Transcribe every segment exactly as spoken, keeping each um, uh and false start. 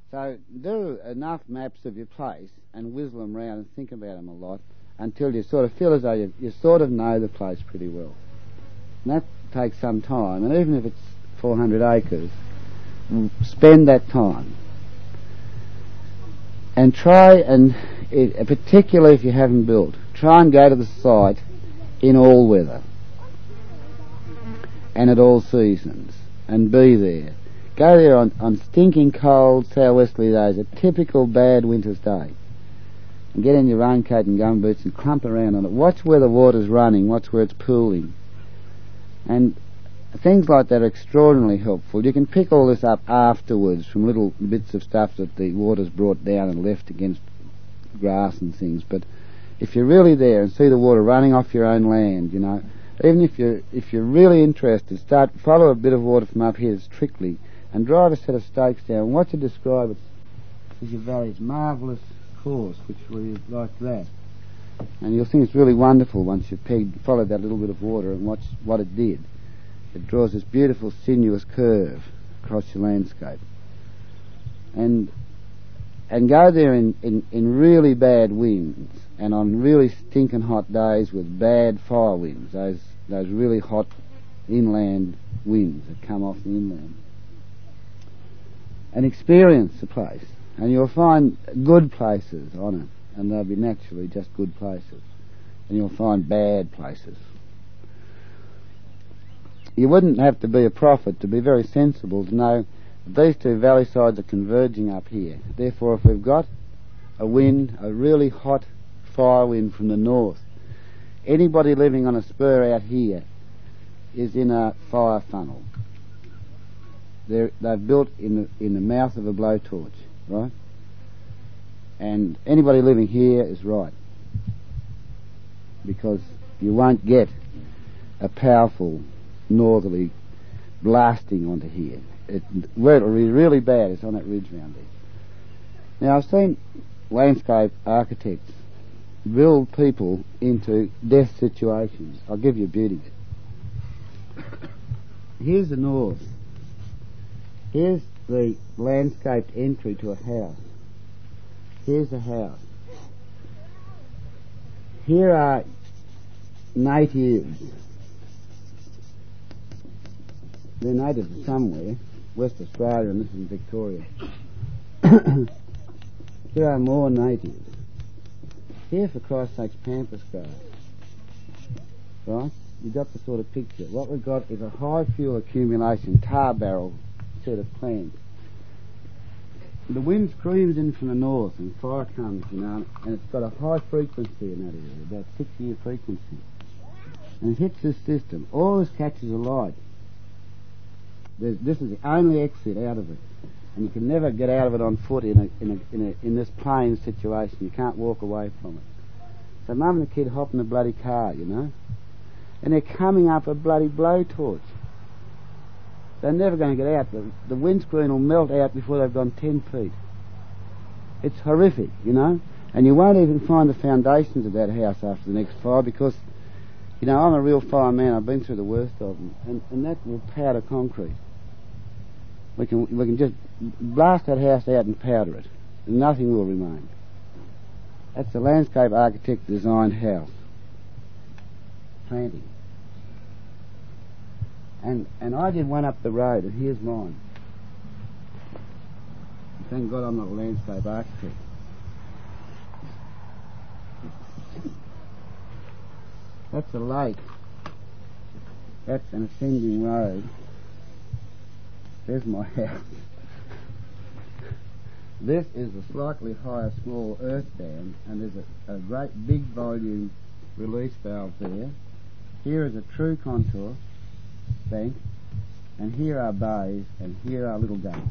So do enough maps of your place and whizzle them round and think about them a lot until you sort of feel as though you, you sort of know the place pretty well. And that takes some time, and even if it's four hundred acres, spend that time. And try and, it, particularly if you haven't built, try and go to the site in all weather and at all seasons and be there. Go there on, on stinking cold southwesterly days, a typical bad winter's day, and get in your raincoat and gumboots and clump around on it. Watch where the water's running, watch where it's pooling. And things like that are extraordinarily helpful. You can pick all this up afterwards from little bits of stuff that the water's brought down and left against grass and things, but if you're really there and see the water running off your own land, you know, even if you're, if you're really interested, start follow a bit of water from up here that's trickly, and drive a set of stakes down and watch it describe it as your valley's marvellous course, which was like that. And you'll think it's really wonderful once you've pegged, followed that little bit of water and watch what it did. It draws this beautiful sinuous curve across your landscape. And and go there in, in, in really bad winds and on really stinking hot days with bad fire winds, those those really hot inland winds that come off the inland. And experience the place, and you'll find good places on it, and they'll be naturally just good places, and you'll find bad places. You wouldn't have to be a prophet to be very sensible to know that these two valley sides are converging up here. Therefore, if we've got a wind, a really hot fire wind from the north, anybody living on a spur out here is in a fire funnel. They're, they've built in the, in the mouth of a blowtorch, right? And anybody living here is right, because you won't get a powerful northerly blasting onto here. It, where it'll be really bad is on that ridge round there. Now, I've seen landscape architects build people into death situations. I'll give you a beauty. Here's the north. Here's the landscaped entry to a house. Here's a house. Here are natives. They're natives somewhere, West Australia, and this is in Victoria. Here are more natives. Here, for Christ's sake, pampas grass. Right? You've got the sort of picture. What we've got is a high fuel accumulation, tar barrel set of plants. The wind screams in from the north and fire comes, you know, and it's got a high frequency in that area, about six year frequency. And it hits this system. All this catches a light. There's, this is the only exit out of it. And you can never get out of it on foot in a, in a, in a, in this plain situation. You can't walk away from it. So Mum and the kid hop in the bloody car, you know, and they're coming up a bloody blowtorch. They're never going to get out. The, the windscreen will melt out before they've gone ten feet. It's horrific, you know. And you won't even find the foundations of that house after the next fire because, you know, I'm a real fireman. I've been through the worst of them. And, and that will powder concrete. We can, we can just blast that house out and powder it. And nothing will remain. That's a landscape architect designed house. Planting. And and I did one up the road, and here's mine. Thank God I'm not a landscape architect. That's a lake. That's an ascending road. There's my house. This is a slightly higher small earth dam, and there's a, a great big volume release valve there. Here is a true contour bank, and here are bays, and here are little dams.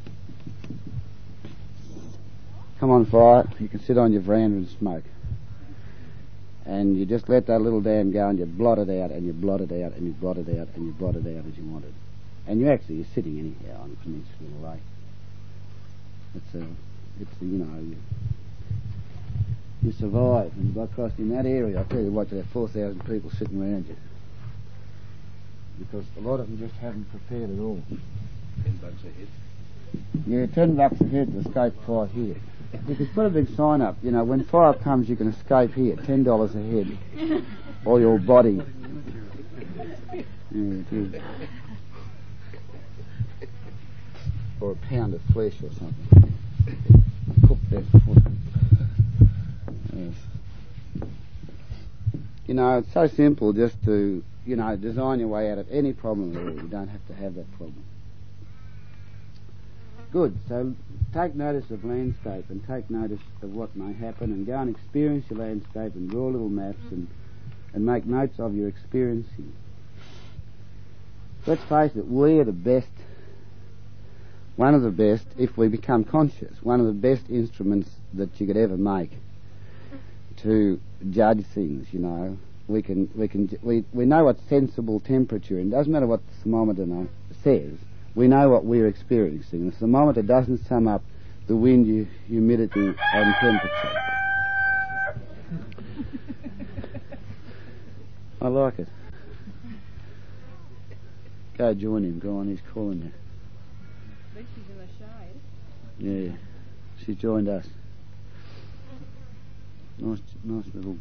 Come on, fire. You can sit on your veranda and smoke. And you just let that little dam go, and you blot it out, and you blot it out, and you blot it out, and you blot it out as you want it. And you actually, you're sitting anyhow on a peninsula lake. It's a, it's a, you know, you, you survive. And by Christ, in that area, I tell you what, you have four thousand people sitting around you. Because a lot of them just haven't prepared at all. Ten bucks a head. Yeah, ten bucks a head to escape fire here. You could put a big sign up, you know, when fire comes you can escape here, ten dollars a head. Or your body. Yeah, it is. Or a pound of flesh or something. Cook that foot. Yes. You know, it's so simple just to, you know, design your way out of any problem at all. You don't have to have that problem. Good. So take notice of landscape and take notice of what may happen and go and experience your landscape and draw little maps and, and make notes of your experiencing. Let's face it, we are the best, one of the best, if we become conscious, one of the best instruments that you could ever make to judge things, you know. We can, we can, we, we know what sensible temperature, and it doesn't matter what the thermometer know, says, we know what we're experiencing. The thermometer doesn't sum up the wind, hu- humidity and temperature. I like it. Go join him, go on, he's calling you. At least she's in the shade. Yeah, she's joined us. Nice, nice little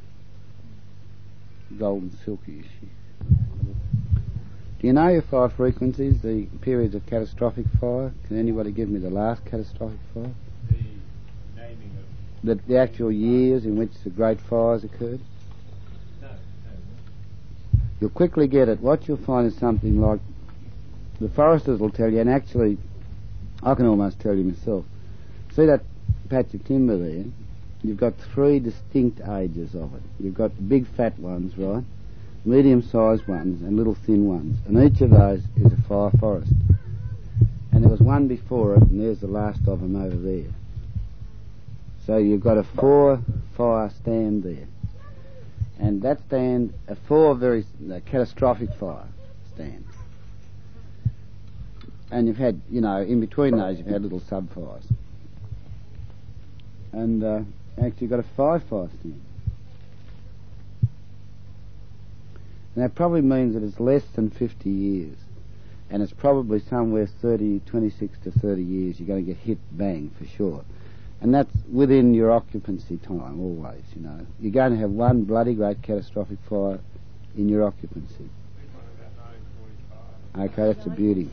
golden silky, is she? Do you know your fire frequencies, the periods of catastrophic fire? Can anybody give me the last catastrophic fire? The naming of... The, the actual years in which the great fires occurred? No, no. You'll quickly get it. What you'll find is something like, the foresters will tell you, and actually I can almost tell you myself. See that patch of timber there? You've got three distinct ages of it. You've got the big fat ones, right? Medium-sized ones and little thin ones. And each of those is a fire forest. And there was one before it, and there's the last of them over there. So you've got a four fire stand there. And that stand, a four very uh, catastrophic fire stands. And you've had, you know, in between those you've had little sub-fires. And uh, actually you've got a five fire stand. And that probably means that it's less than fifty years. And it's probably somewhere thirty, twenty-six to thirty years you're going to get hit bang for sure. And that's within your occupancy time always, you know. You're going to have one bloody great catastrophic fire in your occupancy. Okay, that's a beauty.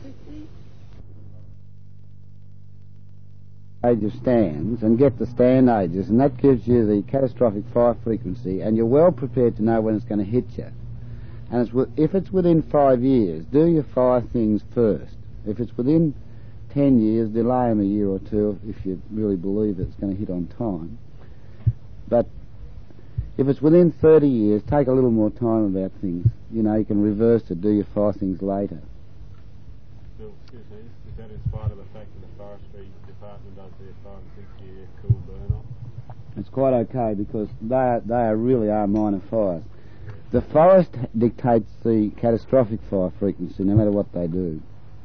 Age of stands, and get the stand ages, and that gives you the catastrophic fire frequency, and you're well prepared to know when it's going to hit you. And it's w- if it's within five years, do your fire things first. If it's within ten years, delay them a year or two if you really believe it's going to hit on time. But if it's within thirty years, take a little more time about things. You know, you can reverse it, do your fire things later. Bill, excuse me, is that in spite of the fact that the forestry department does their five and six year cool burn off? It's quite okay because they are, they are really are minor fires. The forest dictates the catastrophic fire frequency no matter what they do.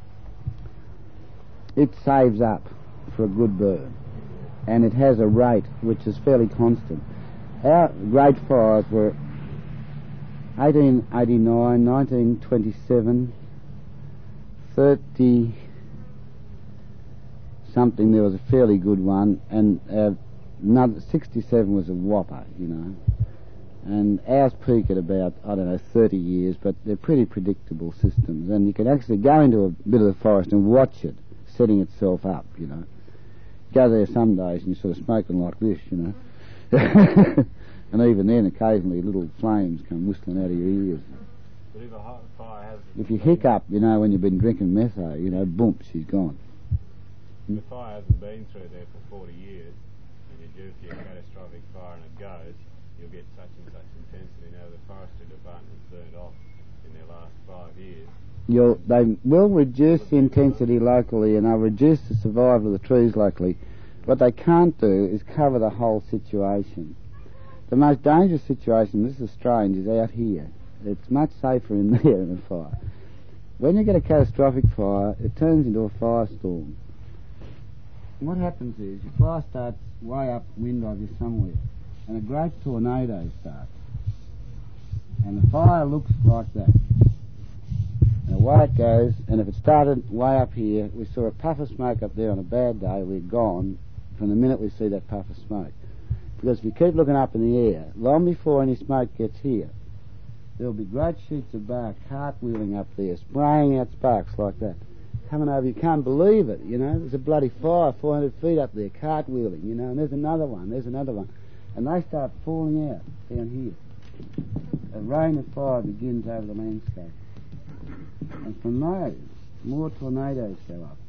It saves up for a good burn, and it has a rate which is fairly constant. Our great fires were eighteen eighty-nine, nineteen twenty-seven, thirty something, there was a fairly good one, and uh, another sixty-seven was a whopper, you know. And ours peak at about, I don't know, thirty years, but they're pretty predictable systems, and you can actually go into a bit of the forest and watch it setting itself up, you know. Go there some days and you're sort of smoking like this, you know. And even then, occasionally, little flames come whistling out of your ears. But if a hot fire has... If you hiccup, you know, when you've been drinking metho, you know, boom, she's gone. If the fire hasn't been through there for forty years, and you're due for your catastrophic fire and it goes, you'll get such and such intensity. Now, the forestry department's burned off in their last five years. You'll, they will reduce the intensity locally, and they'll reduce the survival of the trees locally. What they can't do is cover the whole situation. The most dangerous situation, this is strange, is out here. It's much safer in there than a fire. When you get a catastrophic fire, it turns into a firestorm. What happens is your fire starts way upwind of you somewhere, and a great tornado starts. And the fire looks like that. Now away it goes, and if it started way up here, we saw a puff of smoke up there on a bad day, we're gone from the minute we see that puff of smoke. Because if you keep looking up in the air, long before any smoke gets here, there'll be great sheets of bark cartwheeling up there, spraying out sparks like that. Coming over, you can't believe it, you know. There's a bloody fire four hundred feet up there, cartwheeling, you know, and there's another one, there's another one. And they start falling out down here. A rain of fire begins over the landscape. And from those, more tornadoes go up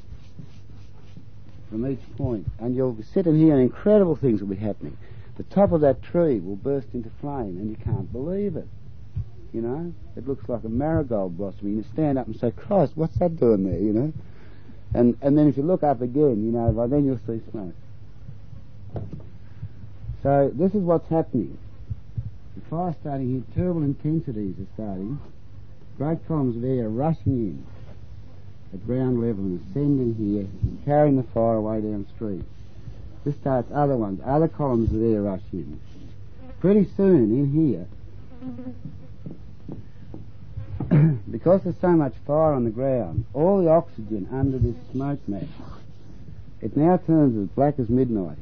from each point. And you'll sit and hear, and incredible things will be happening. The top of that tree will burst into flame, and you can't believe it. You know, it looks like a marigold blossoming. You stand up and say, Christ, what's that doing there, you know? And and then if you look up again, you know, by then you'll see smoke. So this is what's happening. The fire's starting here, terrible intensities are starting. Great columns of air are rushing in at ground level and ascending here, carrying the fire away downstream. This starts other ones, other columns of air rush in. Pretty soon in here, because there's so much fire on the ground, all the oxygen under this smoke mass, it now turns as black as midnight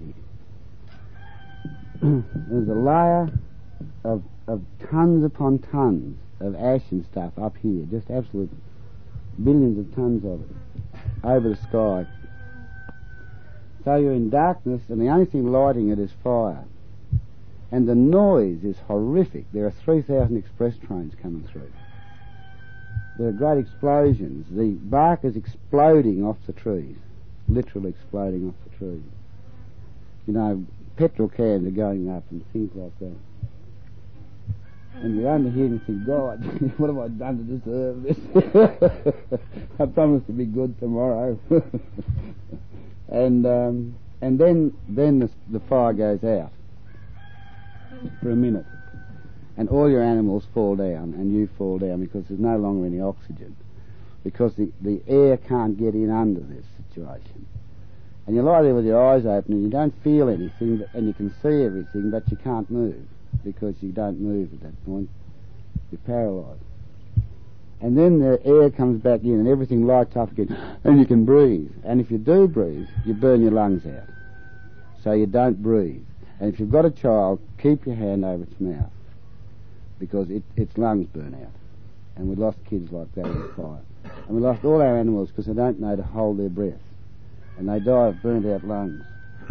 here. There's a layer of, of tons upon tons of ash and stuff up here, just absolute billions of tons of it, over the sky. So you're in darkness, and the only thing lighting it is fire. And the noise is horrific. There are three thousand express trains coming through. There are great explosions. The bark is exploding off the trees, literally exploding off the trees. You know, petrol cans are going up and things like that. And you're under here and think, God, what have I done to deserve this? I promised to be good tomorrow. and um, and then then the, the fire goes out for a minute. And all your animals fall down, and you fall down, because there's no longer any oxygen, because the, the air can't get in under this situation. And you lie there with your eyes open, and you don't feel anything, but, and you can see everything, but you can't move, because you don't move at that point. You're paralysed. And then the air comes back in, and everything lights up again, and you can breathe. And if you do breathe, you burn your lungs out. So you don't breathe. And if you've got a child, keep your hand over its mouth, because it, its lungs burn out. And we lost kids like that in the fire. And we lost all our animals because they don't know to hold their breath. And they die of burnt out lungs.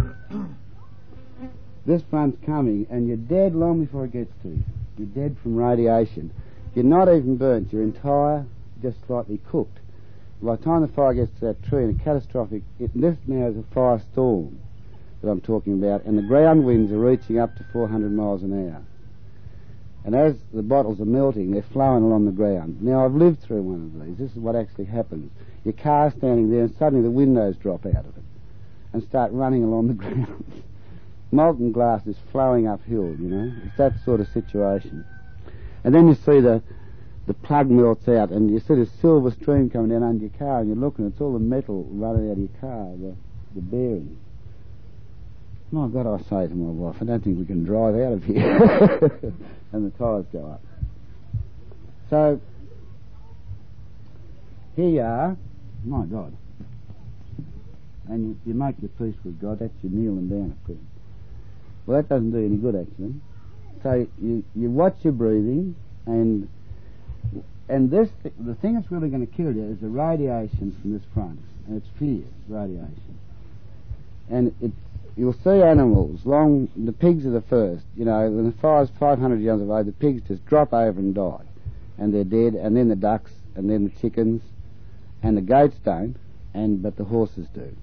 This front's coming, and you're dead long before it gets to you. You're dead from radiation. You're not even burnt. You're entire, just slightly cooked. By the time the fire gets to that tree, in a catastrophic... It, this now is a firestorm that I'm talking about, and the ground winds are reaching up to four hundred miles an hour. And as the bottles are melting, they're flowing along the ground. Now, I've lived through one of these. This is what actually happens. Your car's standing there, and suddenly the windows drop out of it and start running along the ground. Molten glass is flowing uphill, you know. It's that sort of situation. And then you see the the plug melts out, and you see the silver stream coming down under your car, and you're looking, it's all the metal running out of your car, the, the bearings. My God, I say to my wife, I don't think we can drive out of here. And the tyres go up. So, here you are. My God. And you, you make your peace with God. That's you kneeling down at present. Well, that doesn't do any good, actually. So you, you watch your breathing, and and this th- the thing that's really going to kill you is the radiation from this front. And it's fierce, radiation. And it's you'll see animals, long, the pigs are the first, you know, when the fire's five hundred yards away, the pigs just drop over and die. And they're dead, and then the ducks, and then the chickens, and the goats don't, and but the horses do.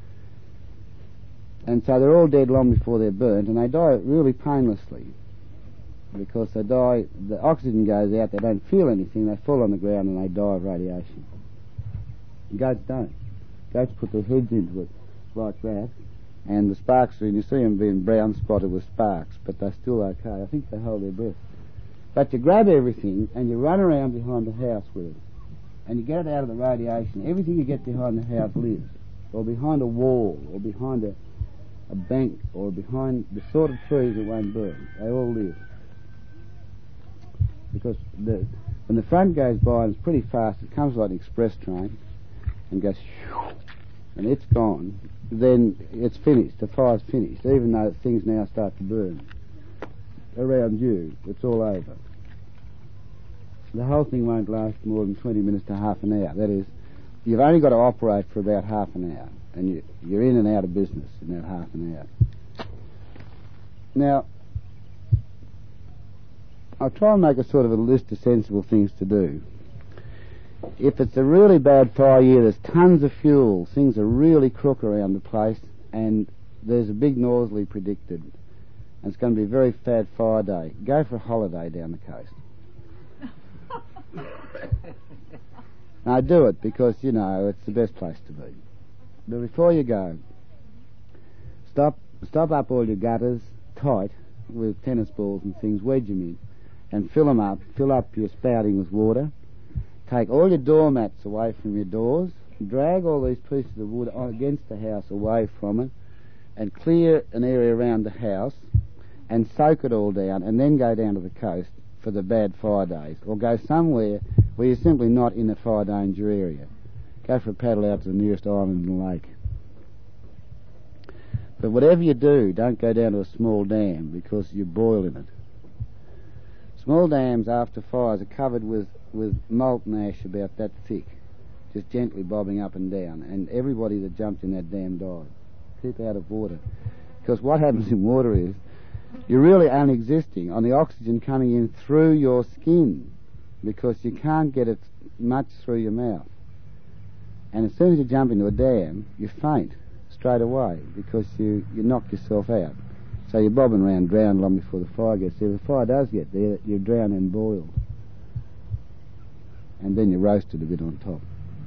And so they're all dead long before they're burnt, and they die really painlessly, because they die, the oxygen goes out, they don't feel anything, they fall on the ground and they die of radiation. Goats don't. Goats put their heads into it like that, and the sparks, and you see them being brown spotted with sparks, but they're still okay. I think they hold their breath. But you grab everything and you run around behind the house with it, and you get it out of the radiation. Everything you get behind the house lives, or behind a wall, or behind a, a bank, or behind the sort of trees that won't burn. They all live. Because the When the front goes by and it's pretty fast, it comes like an express train and goes shoo, and it's gone, then it's finished. The fire's finished, even though things now start to burn around you. It's all over. The whole thing won't last more than twenty minutes to half an hour. That is, you've only got to operate for about half an hour, and you, you're in and out of business in that half an hour. Now, I'll try and make a sort of a list of sensible things to do. If it's a really bad fire year, there's tons of fuel, things are really crook around the place, and there's a big northerly predicted, and it's going to be a very fat fire day. Go for a holiday down the coast. Now do it, because, you know, it's the best place to be. But before you go, stop stop up all your gutters tight with tennis balls and things, wedge them in, and fill them up, fill up your spouting with water. Take all your doormats away from your doors, drag all these pieces of wood on against the house away from it, and clear an area around the house, and soak it all down, and then go down to the coast for the bad fire days, or go somewhere where you're simply not in a fire danger area. Go for a paddle out to the nearest island and lake. But whatever you do, don't go down to a small dam, because you boil in it. Small dams after fires are covered with, with molten ash about that thick, just gently bobbing up and down, and everybody that jumped in that dam died. Keep out of water. Because what happens in water is, you're really only existing on the oxygen coming in through your skin, because you can't get it much through your mouth. And as soon as you jump into a dam, you faint straight away, because you, you knock yourself out. So you're bobbing around drowned long before the fire gets there. If the fire does get there, you're drowned and boiled. And then you're roasted a bit on top.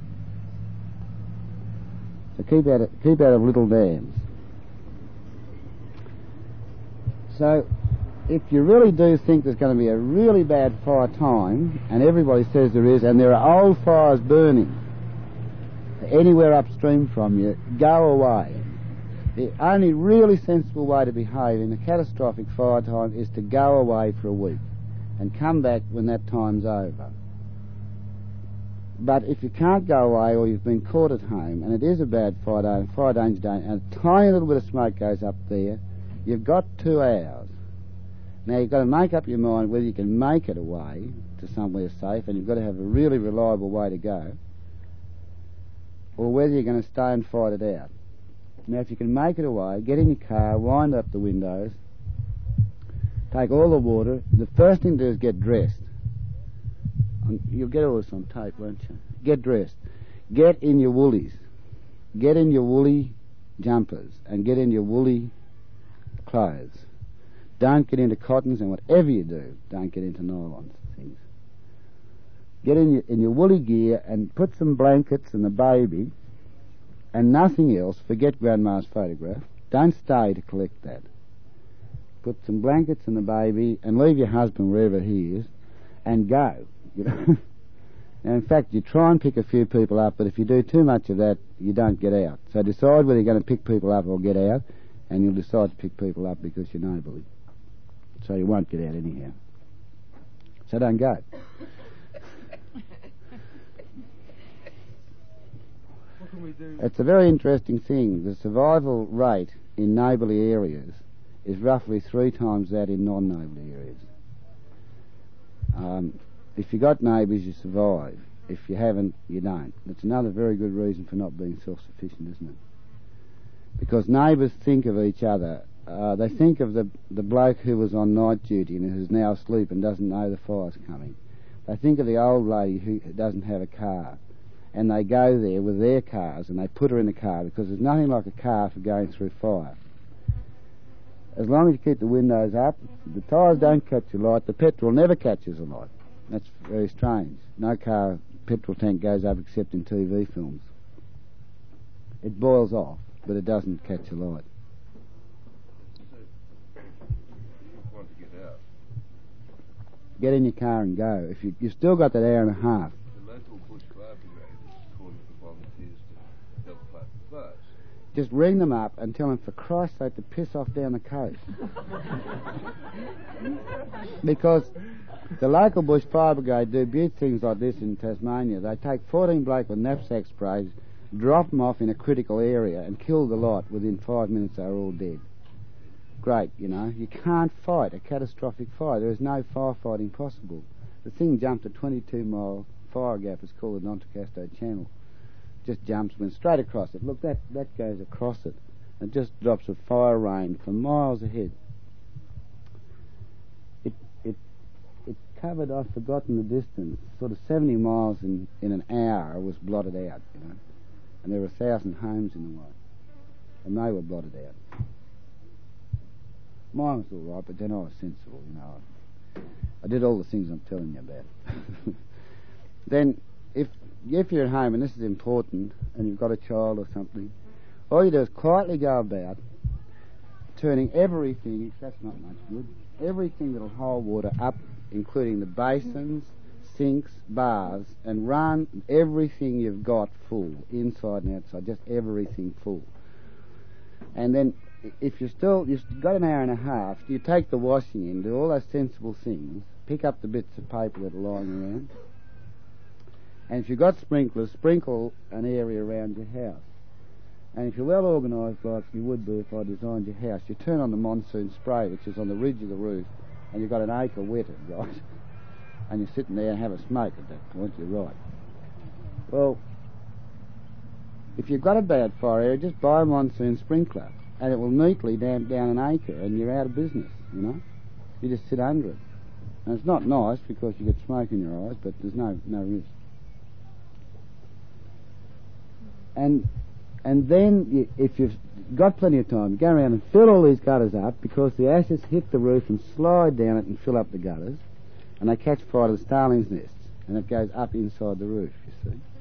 So keep out of, keep out of little dams. So, if you really do think there's going to be a really bad fire time, and everybody says there is, and there are old fires burning anywhere upstream from you, go away. The only really sensible way to behave in a catastrophic fire time is to go away for a week and come back when that time's over. But if you can't go away, or you've been caught at home, and it is a bad fire day, fire danger day, and a tiny little bit of smoke goes up there, you've got two hours. Now you've got to make up your mind whether you can make it away to somewhere safe, and you've got to have a really reliable way to go, or whether you're going to stay and fight it out. Now if you can make it away, get in your car, wind up the windows, take all the water. The first thing to do is get dressed. You'll get all this on tape, won't you? Get dressed. Get in your woolies. Get in your woolly jumpers, and get in your woolly clothes. Don't get into cottons, and whatever you do, don't get into nylons and things. Get in your, in your woolly gear, and put some blankets and the baby and nothing else. Forget Grandma's photograph. Don't stay to collect that. Put some blankets and the baby, and leave your husband wherever he is, and go. You know? Now, in fact, you try and pick a few people up, but if you do too much of that, you don't get out. So decide whether you're going to pick people up or get out, and you'll decide to pick people up because you're neighbourly. So you won't get out anyhow. So don't go. What can we do? It's a very interesting thing. The survival rate in neighbourly areas is roughly three times that in non-neighbourly areas. Um, if you got neighbours, you survive. If you haven't, you don't. That's another very good reason for not being self-sufficient, isn't it? Because neighbours think of each other. Uh, they think of the the bloke who was on night duty and who's now asleep and doesn't know the fire's coming. They think of the old lady who doesn't have a car, and they go there with their cars and they put her in the car, because there's nothing like a car for going through fire. As long as you keep the windows up, the tyres don't catch a light, the petrol never catches a light. That's very strange. No car petrol tank goes up except in T V films. It boils off, but it doesn't catch a light. Want to get out? Get in your car and go. If you, you've still got that hour and a half. The local bush fire brigade is calling for volunteers to help fight the fires. just ring them up and tell them, for Christ's sake, to piss off down the coast. Because the local bush fire brigade do beaut things like this in Tasmania. They take fourteen bloke with knapsack sprays, drop them off in a critical area and kill the lot. Within five minutes they're all dead. Great, you know. You can't fight a catastrophic fire. There is no firefighting possible. The thing jumped a twenty-two mile fire gap. It's called the D'Entrecasteaux Channel. Just jumps, went straight across it. Look, that, that goes across it. It just drops a fire rain for miles ahead. It it it covered, I've forgotten the distance, sort of seventy miles in, in an hour was blotted out, you know. And there were a thousand homes in the way. And they were blotted out. Mine was all right, but then I was sensible, you know. I did all the things I'm telling you about. Then, if if you're at home, and this is important, and you've got a child or something, all you do is quietly go about turning everything, that's not much good, everything that'll hold water up, including the basins, sinks, bars, and run everything you've got full, inside and outside, just everything full. And then, if you still, you've got an hour and a half, you take the washing in, do all those sensible things, pick up the bits of paper that are lying around, and if you've got sprinklers, sprinkle an area around your house. And if you're well organised like you would be if I designed your house, you turn on the monsoon spray, which is on the ridge of the roof, and you've got an acre wetted, right? And you're sitting there and have a smoke at that point, you're right. Well, if you've got a bad fire area, just buy a monsoon sprinkler, and it will neatly damp down an acre, and you're out of business, you know? You just sit under it. And it's not nice because you get smoke in your eyes, but there's no, no risk. And and then, you, if you've got plenty of time, go around and fill all these gutters up, because the ashes hit the roof and slide down it and fill up the gutters, and they catch fire to the starling's nests, and it goes up inside the roof, you see.